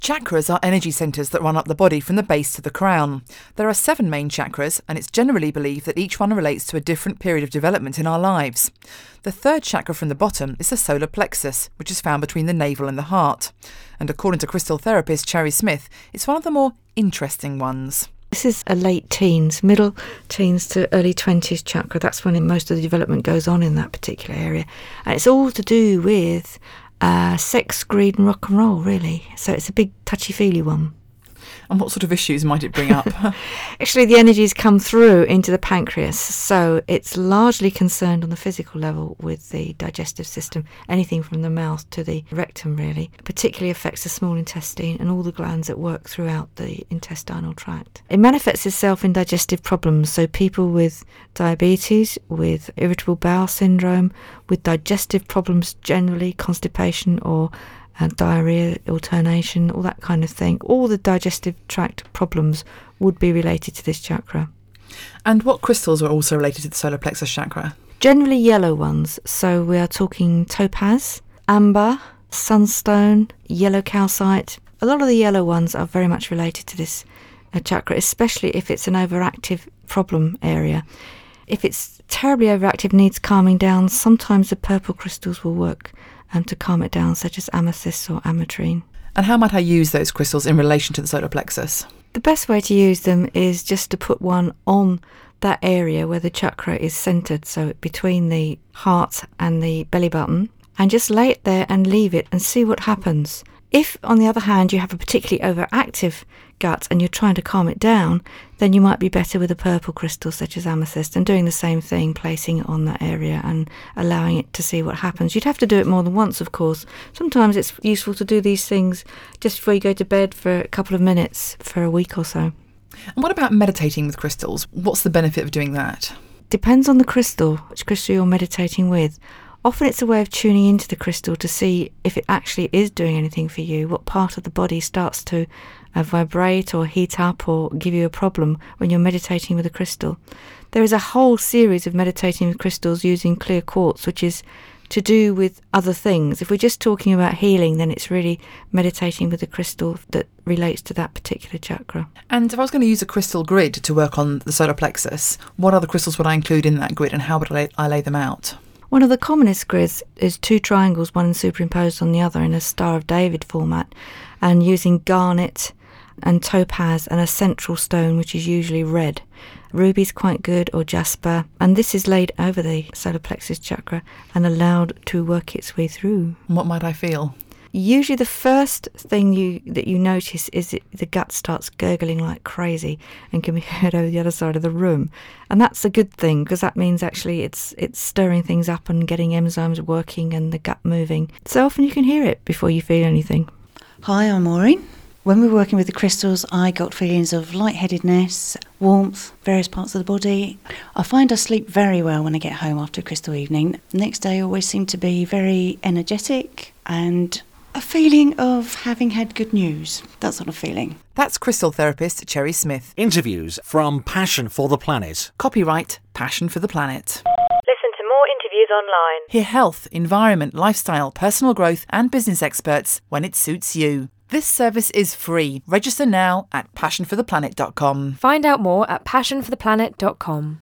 Chakras are energy centres that run up the body from the base to the crown. There are 7 main chakras, and it's generally believed that each one relates to a different period of development in our lives. The 3rd chakra from the bottom is the solar plexus, which is found between the navel and the heart. And according to crystal therapist Cherry Smith, it's one of the more interesting ones. This is a late teens, middle teens to early 20s chakra. That's when most of the development goes on in that particular area. And it's all to do with sex, greed and rock and roll, really. So it's a big touchy-feely one. And what sort of issues might it bring up? Actually, the energies come through into the pancreas, so it's largely concerned on the physical level with the digestive system, anything from the mouth to the rectum, really. It particularly affects the small intestine and all the glands that work throughout the intestinal tract. It manifests itself in digestive problems, so people with diabetes, with irritable bowel syndrome, with digestive problems generally, constipation or diarrhea, alternation, all that kind of thing. All the digestive tract problems would be related to this chakra. And what crystals are also related to the solar plexus chakra? Generally yellow ones. So we are talking topaz, amber, sunstone, yellow calcite. A lot of the yellow ones are very much related to this chakra, especially if it's an overactive problem area. If it's terribly overactive, needs calming down, sometimes the purple crystals will work to calm it down, such as amethyst or ametrine. And how might I use those crystals in relation to the solar plexus? The best way to use them is just to put one on that area where the chakra is centred, so between the heart and the belly button, and just lay it there and leave it and see what happens. If, on the other hand, you have a particularly overactive gut and you're trying to calm it down, then you might be better with a purple crystal such as amethyst and doing the same thing, placing it on that area and allowing it to see what happens. You'd have to do it more than once, of course. Sometimes it's useful to do these things just before you go to bed for a couple of minutes for a week or so. And what about meditating with crystals? What's the benefit of doing that? Depends on the crystal, which crystal you're meditating with. Often it's a way of tuning into the crystal to see if it actually is doing anything for you, what part of the body starts to vibrate or heat up or give you a problem when you're meditating with a crystal. There is a whole series of meditating with crystals using clear quartz, which is to do with other things. If we're just talking about healing, then it's really meditating with a crystal that relates to that particular chakra. And if I was going to use a crystal grid to work on the solar plexus, what other crystals would I include in that grid and how would I lay them out? One of the commonest grids is 2 triangles, one superimposed on the other in a Star of David format, and using garnet and topaz and a central stone, which is usually red. Ruby's quite good, or jasper, and this is laid over the solar plexus chakra and allowed to work its way through. What might I feel? Usually the first thing that you notice is that the gut starts gurgling like crazy and can be heard over the other side of the room. And that's a good thing, because that means actually it's stirring things up and getting enzymes working and the gut moving. So often you can hear it before you feel anything. Hi, I'm Maureen. When we were working with the crystals, I got feelings of lightheadedness, warmth, various parts of the body. I find I sleep very well when I get home after a crystal evening. The next day I always seem to be very energetic and a feeling of having had good news, that sort of feeling. That's crystal therapist Cherry Smith. Interviews from Passion for the Planet. Copyright Passion for the Planet. Listen to more interviews online. Hear health, environment, lifestyle, personal growth and business experts when it suits you. This service is free. Register now at passionfortheplanet.com. Find out more at passionfortheplanet.com.